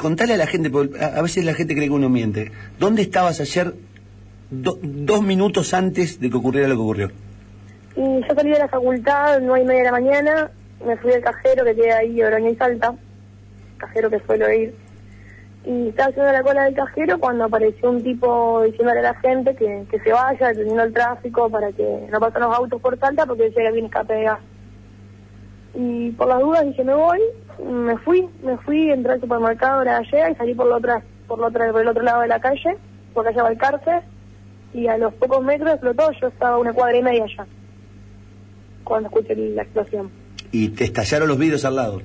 contale a la gente, porque a veces la gente cree que uno miente. ¿Dónde estabas ayer 2 minutos antes de que ocurriera lo que ocurrió? Y yo salí de la facultad 9:30 de la mañana, me fui al cajero que queda ahí, Oroña y Salta, cajero que suelo ir, y estaba haciendo la cola del cajero cuando apareció un tipo diciéndole a la gente que se vaya, deteniendo el tráfico para que no pasen los autos por Salta porque decía que había un escape de gas. Y por las dudas dije me voy, me fui, entré al supermercado, la gallega y salí por el otro lado de la calle, por calle Balcarce, y a los pocos metros explotó. Yo estaba a 1,5 cuadras allá cuando escuché la explosión. ¿Y te estallaron los vidrios al lado?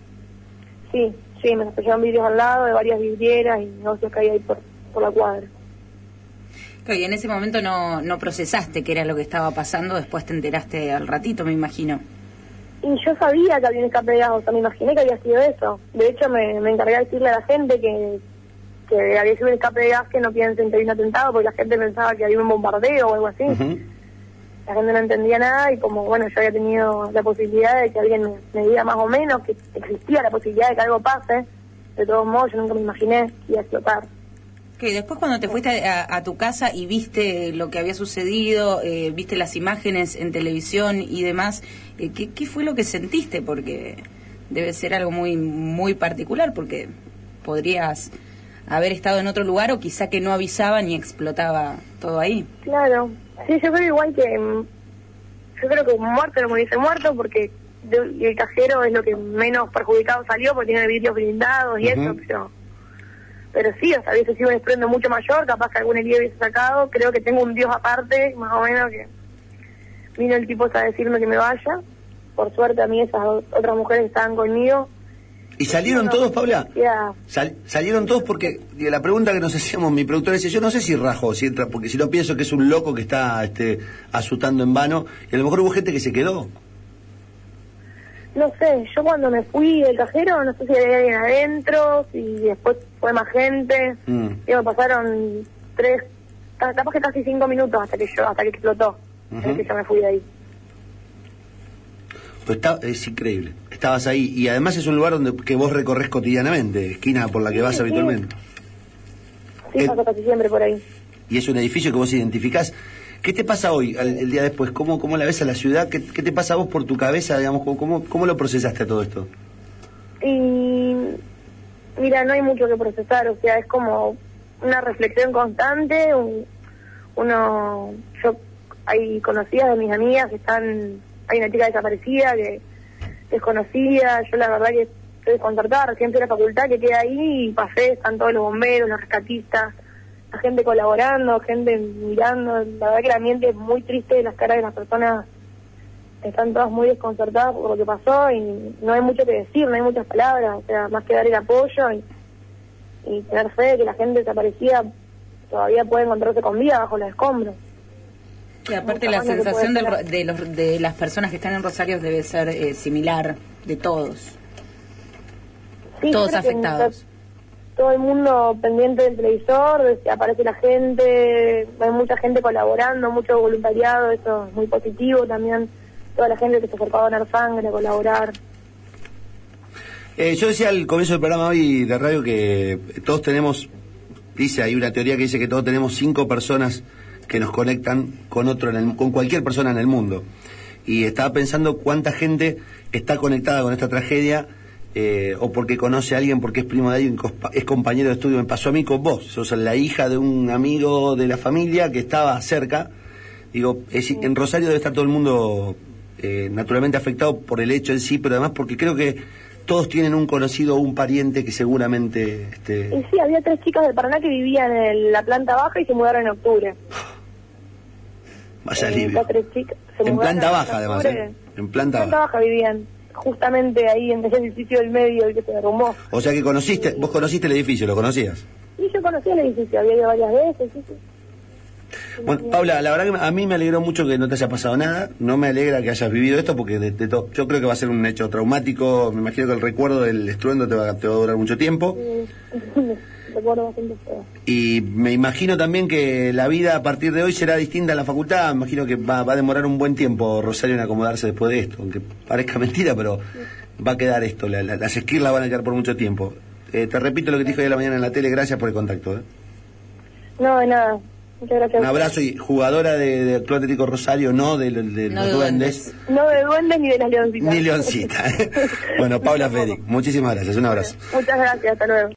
Sí, me estallaron vidrios al lado de varias vidrieras y negocios que hay ahí por la cuadra. Claro, y en ese momento no procesaste qué era lo que estaba pasando, después te enteraste al ratito, me imagino. Y yo sabía que había un escape de gas, o sea, me imaginé que había sido eso. De hecho, me encargué de decirle a la gente que había sido un escape de gas, que no piensen que había un atentado, porque la gente pensaba que había un bombardeo o algo así. Uh-huh. La gente no entendía nada y como, bueno, yo había tenido la posibilidad de que alguien me diga más o menos que existía la posibilidad de que algo pase, de todos modos yo nunca me imaginé que iba a explotar. Okay, después cuando te fuiste a tu casa y viste lo que había sucedido, viste las imágenes en televisión y demás, ¿qué fue lo que sentiste? Porque debe ser algo muy muy particular, porque podrías haber estado en otro lugar o quizá que no avisaban y explotaba todo ahí. Claro, sí, yo creo igual que, yo creo que muerto no me hubiese muerto, porque el cajero es lo que menos perjudicado salió, porque tiene vidrios blindados y uh-huh. eso, pero sí, o sea, hubiese sido un estruendo mucho mayor, capaz que algún herido hubiese sacado. Creo que tengo un Dios aparte, más o menos, que vino el tipo a decirme que me vaya. Por suerte a mí esas otras mujeres estaban conmigo. ¿Y salieron todos, Paula? Yeah. Salieron todos porque la pregunta que nos hacíamos, mi productora dice, yo no sé si rajo, si entra, porque si no pienso que es un loco que está asustando en vano, y a lo mejor hubo gente que se quedó. No sé, yo cuando me fui del cajero, no sé si había alguien adentro, si después fue más gente. Digo, pasaron 3, capaz que casi 5 minutos hasta que explotó, hasta que yo me fui de ahí. Pues es increíble, estabas ahí, y además es un lugar que vos recorres cotidianamente, esquina por la que vas habitualmente. Sí, paso casi siempre por ahí. Y es un edificio que vos identificás. ¿Qué te pasa hoy, el día después? ¿Cómo la ves a la ciudad? ¿Qué te pasa a vos por tu cabeza, digamos? ¿Cómo lo procesaste a todo esto? Y mira, no hay mucho que procesar, o sea, es como una reflexión constante. Yo hay conocidas de mis amigas que hay una chica desaparecida que es conocida. Yo la verdad que estoy desconcertada, recién fui a la facultad que queda ahí y pasé, están todos los bomberos, los rescatistas, la gente colaborando, gente mirando. La verdad que el ambiente es muy triste, las caras de las personas están todas muy desconcertadas por lo que pasó y no hay mucho que decir, no hay muchas palabras, o sea, más que dar el apoyo y tener fe de que la gente desaparecida todavía puede encontrarse con vida bajo los escombros. Y aparte la sensación de las personas que están en Rosario debe ser similar, de todos, sí, todos afectados. Todo el mundo pendiente del televisor, aparece la gente, hay mucha gente colaborando, mucho voluntariado, eso es muy positivo también. Toda la gente que se acercó a donar sangre, a colaborar. Yo decía al comienzo del programa hoy de radio que todos tenemos, hay una teoría que dice que todos tenemos 5 personas que nos conectan con con cualquier persona en el mundo. Y estaba pensando cuánta gente está conectada con esta tragedia, o porque conoce a alguien, porque es primo de alguien, es compañero de estudio. Me pasó a mí con vos, sos la hija de un amigo de la familia que estaba cerca. Digo, en Rosario debe estar todo el mundo naturalmente afectado por el hecho en sí, pero además porque creo que todos tienen un conocido o un pariente que seguramente... Y sí, había 3 chicas de Paraná que vivían en la planta baja y se mudaron en octubre. Vaya alivio. 3 chicas en planta baja, además, en planta baja vivían, justamente ahí en ese edificio del medio, el que se derrumbó. O sea que vos conociste el edificio, ¿lo conocías? Sí, yo conocí el edificio, había ido varias veces, sí. Bueno, Paula, la verdad que a mí me alegró mucho que no te haya pasado nada. No me alegra que hayas vivido esto porque yo creo que va a ser un hecho traumático. Me imagino que el recuerdo del estruendo te va a durar mucho tiempo. Recuerdo bastante feo. Y me imagino también que la vida a partir de hoy será distinta en la facultad. Me imagino que va a demorar un buen tiempo Rosario en acomodarse después de esto, aunque parezca mentira, pero va a quedar esto, las esquirlas van a quedar por mucho tiempo. te repito lo que te dije hoy a la mañana en la tele, gracias por el contacto. No, de nada. Muchas gracias. Un abrazo, y jugadora de Club Atlético Rosario, no de los duendes. No de duendes ni de las leoncitas. Ni leoncita. Bueno, Paula Federic, muchísimas gracias, un abrazo. Muchas gracias, hasta luego.